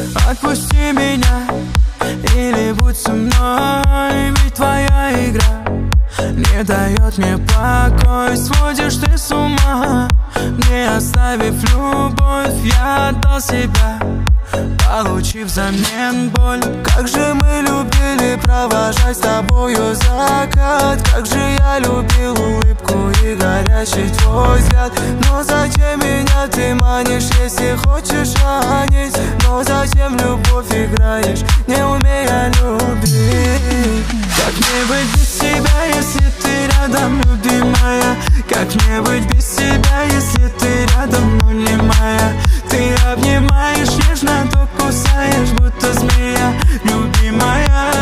Отпусти меня или будь со мной, ведь твоя игра не дает мне покой. Сводишь ты с ума, не оставив любовь. Я отдал себя, получив взамен боль. Как же мы любили провожать с тобою закат. Как же я любил улыбку и горячий твой взгляд. Но зачем меня ты манишь, если хочешь ранить? Но зачем любовь играешь, не умея любить? Как мне быть без тебя, если ты рядом, любимая? Как мне быть без тебя, если ты рядом, но не моя? Ты обнимаешь нежно, то кусаешь, будто змея. Любимая,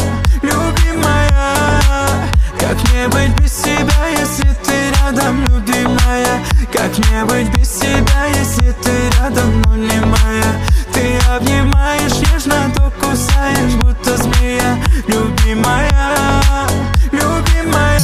любимая. Как мне быть без тебя, если ты рядом, любимая? Как мне быть без тебя, если ты рядом, но не моя? Ты обнимаешь нежно, то кусаешь, будто змея. Любимая, любимая.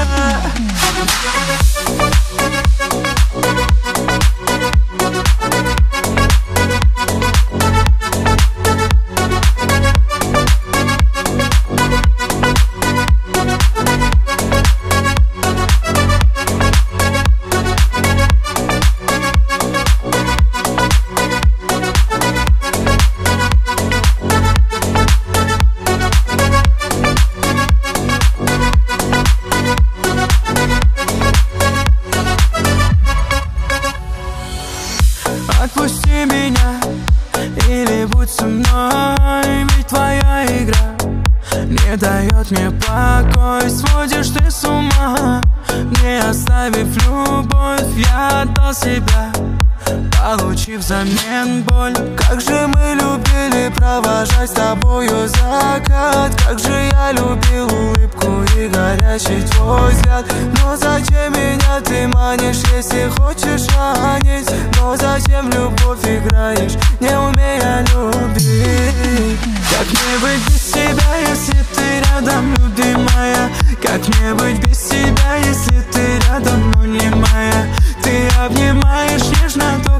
Отпусти меня или будь со мной, ведь твоя игра не дает мне покой. Сводишь ты с ума, не оставив любовь. Я отдал себя, получив взамен боль. Как же мы любили провожать с тобою закат. Как же я любил улыбку и горячий твой взгляд. Но зачем меня ты манишь, если хочешь ранить? Но зачем любовь играешь, не умея любить? Как мне быть без тебя, если ты рядом, любимая? Как мне быть без тебя, если ты рядом, но не моя? Ты обнимаешь нежно, то